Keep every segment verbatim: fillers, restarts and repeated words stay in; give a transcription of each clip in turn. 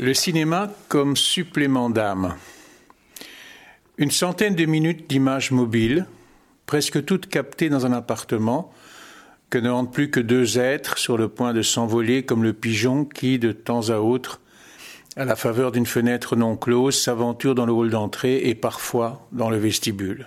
Le cinéma comme supplément d'âme. Une centaine de minutes d'images mobiles, presque toutes captées dans un appartement, que ne hantent plus que deux êtres sur le point de s'envoler comme le pigeon qui, de temps à autre, à la faveur d'une fenêtre non close, s'aventure dans le hall d'entrée et parfois dans le vestibule.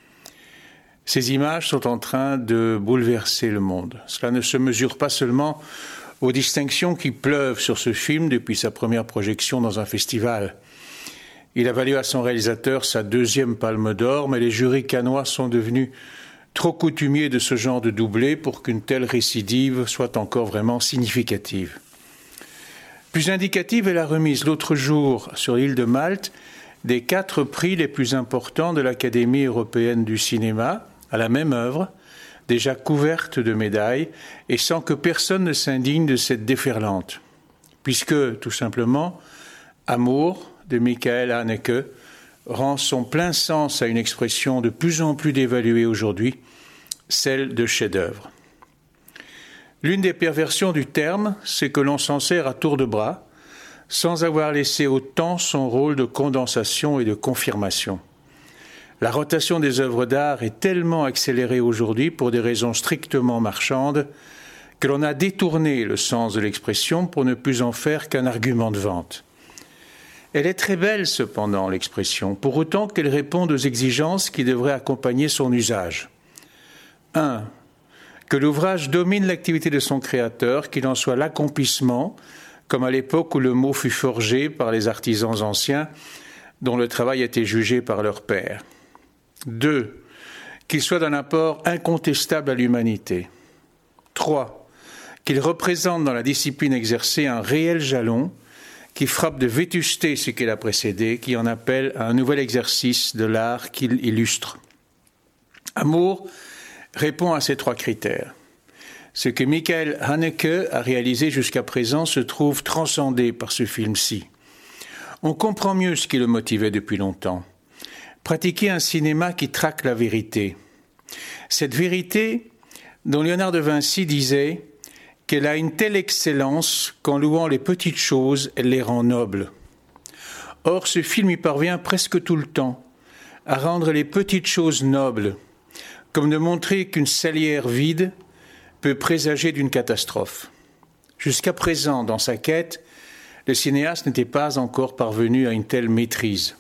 Ces images sont en train de bouleverser le monde. Cela ne se mesure pas seulement aux distinctions qui pleuvent sur ce film depuis sa première projection dans un festival. Il a valu à son réalisateur sa deuxième Palme d'Or, mais les jurys cannois sont devenus trop coutumiers de ce genre de doublé pour qu'une telle récidive soit encore vraiment significative. Plus indicative est la remise l'autre jour sur l'île de Malte des quatre prix les plus importants de l'Académie européenne du cinéma à la même œuvre, déjà couverte de médailles et sans que personne ne s'indigne de cette déferlante. Puisque, tout simplement, Amour de Michael Haneke rend son plein sens à une expression de plus en plus dévaluée aujourd'hui, celle de chef-d'œuvre. L'une des perversions du terme, c'est que l'on s'en sert à tour de bras, sans avoir laissé au temps son rôle de condensation et de confirmation. La rotation des œuvres d'art est tellement accélérée aujourd'hui pour des raisons strictement marchandes que l'on a détourné le sens de l'expression pour ne plus en faire qu'un argument de vente. Elle est très belle cependant, l'expression, pour autant qu'elle réponde aux exigences qui devraient accompagner son usage. un. Que l'ouvrage domine l'activité de son créateur, qu'il en soit l'accomplissement, comme à l'époque où le mot fut forgé par les artisans anciens, dont le travail était jugé par leur père. deux. Qu'il soit d'un apport incontestable à l'humanité. trois. Qu'il représente dans la discipline exercée un réel jalon qui frappe de vétusté ce qu'il a précédé, qui en appelle à un nouvel exercice de l'art qu'il illustre. Amour répond à ces trois critères. Ce que Michael Haneke a réalisé jusqu'à présent se trouve transcendé par ce film-ci. On comprend mieux ce qui le motivait depuis longtemps. Pratiquer un cinéma qui traque la vérité. Cette vérité dont Léonard de Vinci disait qu'elle a une telle excellence qu'en louant les petites choses, elle les rend nobles. Or, ce film y parvient presque tout le temps, à rendre les petites choses nobles, comme de montrer qu'une salière vide peut présager d'une catastrophe. Jusqu'à présent, dans sa quête, le cinéaste n'était pas encore parvenu à une telle maîtrise.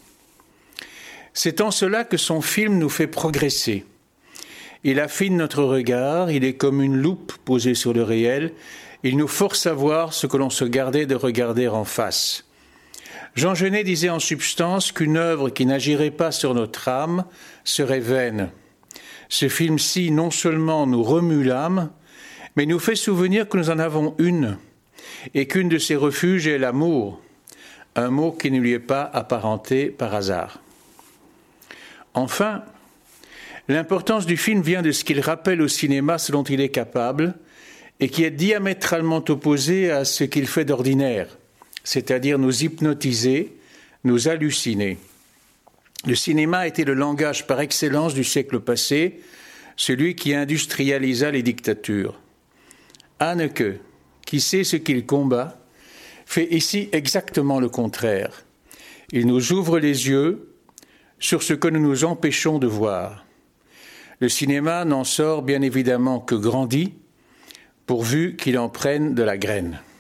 C'est en cela que son film nous fait progresser. Il affine notre regard, il est comme une loupe posée sur le réel, il nous force à voir ce que l'on se gardait de regarder en face. Jean Genet disait en substance qu'une œuvre qui n'agirait pas sur notre âme serait vaine. Ce film-ci non seulement nous remue l'âme, mais nous fait souvenir que nous en avons une, et qu'une de ses refuges est l'amour, un mot qui ne lui est pas apparenté par hasard. Enfin, l'importance du film vient de ce qu'il rappelle au cinéma ce dont il est capable et qui est diamétralement opposé à ce qu'il fait d'ordinaire, c'est-à-dire nous hypnotiser, nous halluciner. Le cinéma était le langage par excellence du siècle passé, celui qui industrialisa les dictatures. Haneke, qui sait ce qu'il combat, fait ici exactement le contraire. Il nous ouvre les yeux sur ce que nous nous empêchons de voir. Le cinéma n'en sort bien évidemment que grandi, pourvu qu'il en prenne de la graine.